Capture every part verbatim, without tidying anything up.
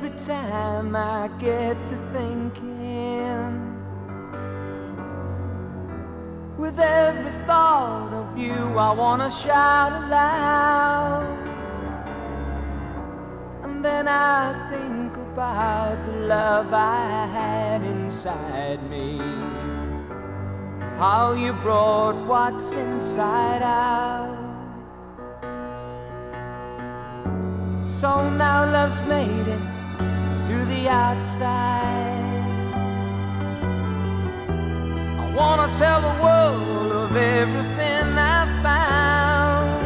every time I get to thinking, with every thought of you I wanna shout aloud. And then I think about the love I had inside me, how you brought what's inside out. So now love's made it to the outside. I wanna tell the world of everything I found.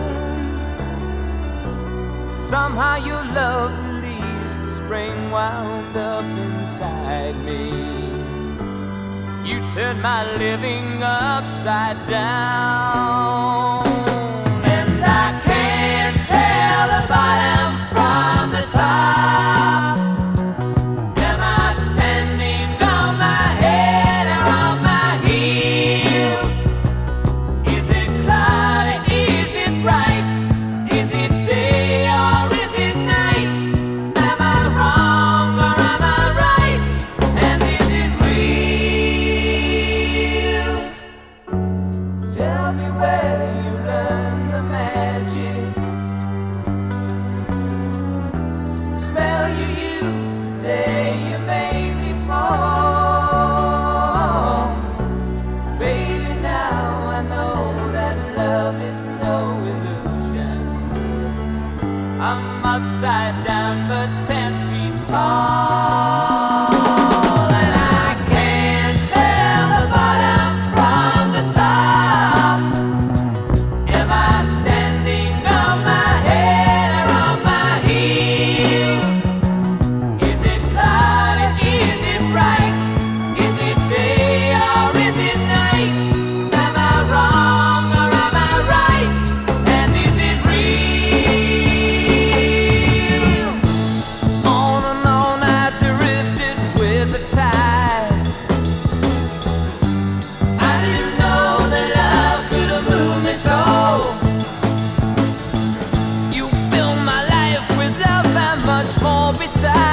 Somehow your love released the spring wound up inside me. You turned my living upside down. And I can't tell the bottom from the top. Am I standing on my head or on my heels? Is it cloudy? Is it bright? Is it day or is it night? Am I wrong or am I right? And is it real? Tell me where you learned the magic. Smell you used the day you made me fall. Baby, now I know that love is no illusion. I'm upside down but ten feet tall. And I can't tell the bottom from the top. Am I standing on my head or on my heels? Is it cloudy? Is it bright? Is it day or is it night? Am I wrong or am I right? And is it real? On and on I drifted with the tide. I didn't know that love could have moved me so. You fill my life with love and much more besides.